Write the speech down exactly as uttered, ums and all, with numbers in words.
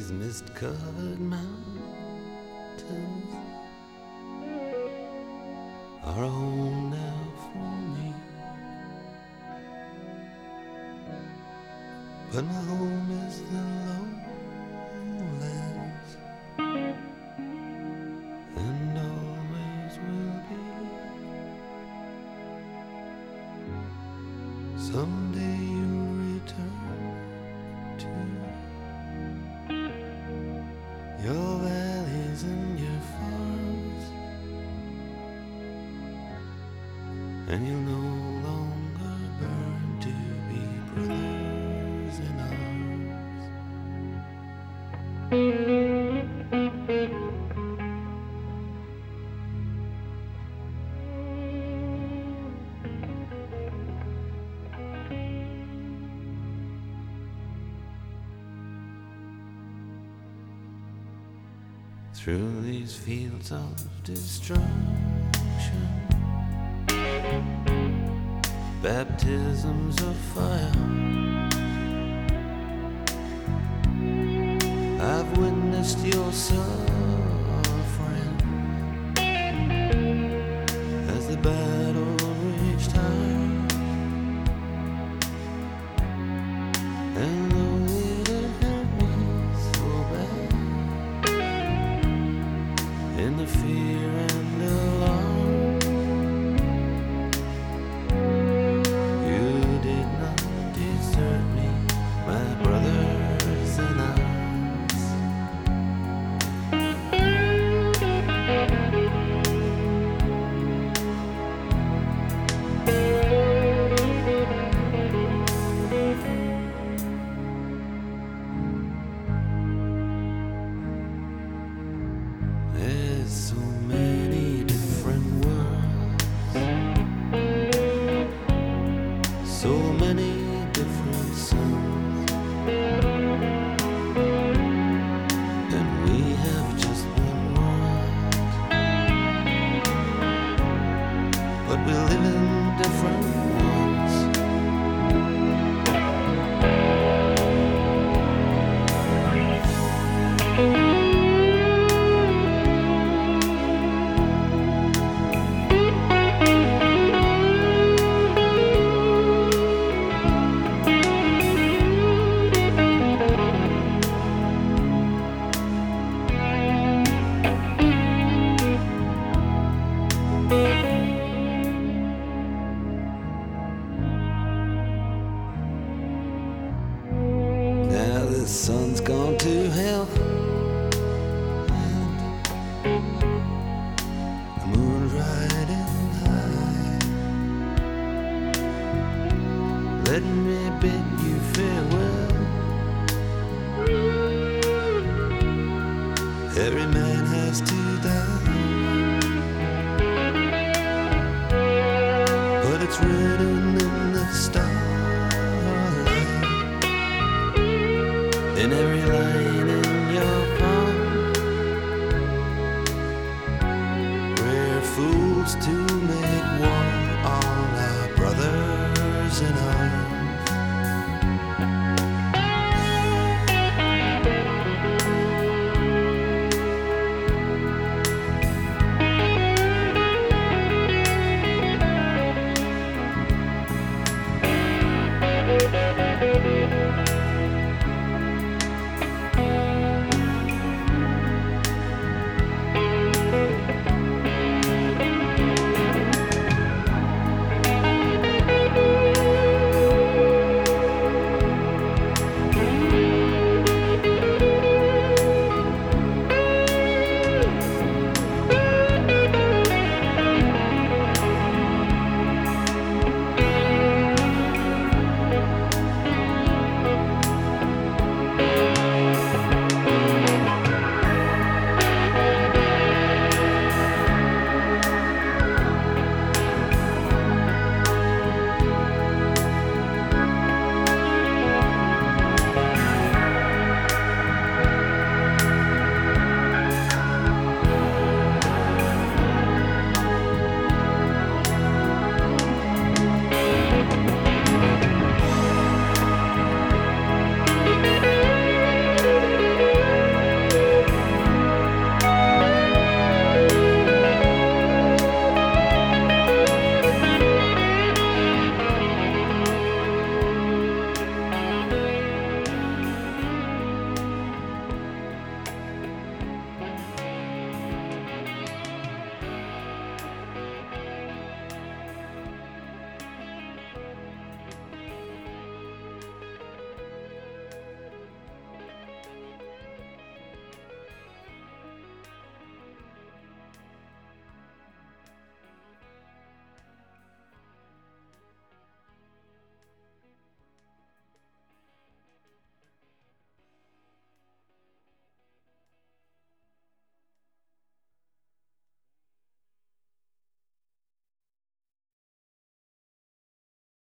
these mist-covered mountains are a home now for me. But my home is the lowlands, and always will be. Someday you'll return to your valleys and your farms, and you'll no longer burn to be brothers in arms. Through these fields of destruction, baptisms of fire, I've witnessed your suffering as the battle reached high. And though it hurt me so bad, in the fear and alarm, you did not desert me, my brothers in arms. There's so many different worlds, so many different suns, and we have just one world, but we live in different ones. Now the sun's gone to hell, and the moon's riding high. Let me bid you farewell. Every man has to die, but it's written in the starlight, in every line